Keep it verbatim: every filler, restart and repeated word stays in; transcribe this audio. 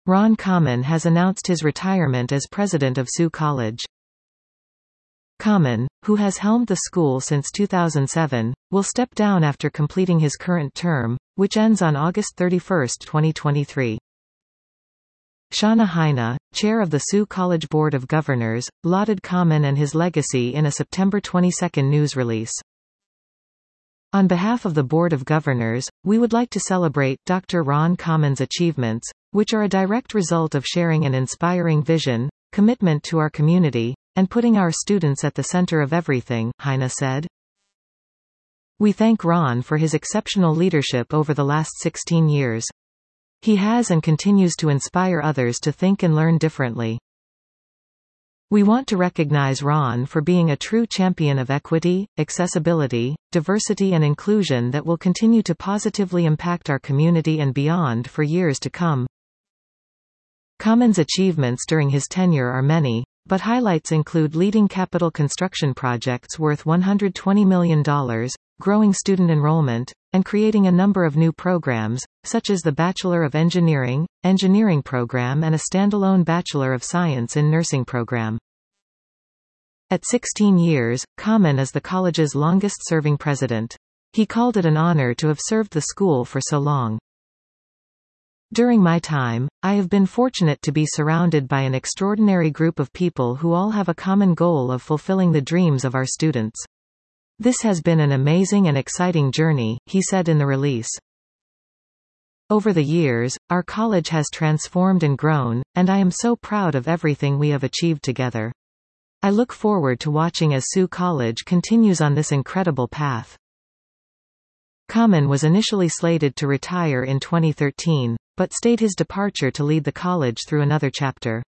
Ron Kamen has announced his retirement as president of Sioux College. Kamen, who has helmed the school since two thousand seven, will step down after completing his current term, which ends on August thirty-first, twenty twenty-three. Shauna Heine, chair of the Sioux College Board of Governors, lauded Kamen and his legacy in a September twenty-second news release. On behalf of the Board of Governors, we would like to celebrate Doctor Ron Kamen's achievements, which are a direct result of sharing an inspiring vision, commitment to our community, and putting our students at the center of everything, Heine said. We thank Ron for his exceptional leadership over the last sixteen years. He has and continues to inspire others to think and learn differently. We want to recognize Ron for being a true champion of equity, accessibility, diversity and inclusion that will continue to positively impact our community and beyond for years to come. Kamen's achievements during his tenure are many, but highlights include leading capital construction projects worth one hundred twenty million dollars, growing student enrollment, and creating a number of new programs, such as the Bachelor of Engineering, Engineering program and a standalone Bachelor of Science in Nursing program. At sixteen years, Kamen is the college's longest-serving president. He called it an honor to have served the school for so long. During my time, I have been fortunate to be surrounded by an extraordinary group of people who all have a common goal of fulfilling the dreams of our students. This has been an amazing and exciting journey, he said in the release. Over the years, our college has transformed and grown, and I am so proud of everything we have achieved together. I look forward to watching as Sioux College continues on this incredible path. Kamen was initially slated to retire in twenty thirteen, but stayed his departure to lead the college through another chapter.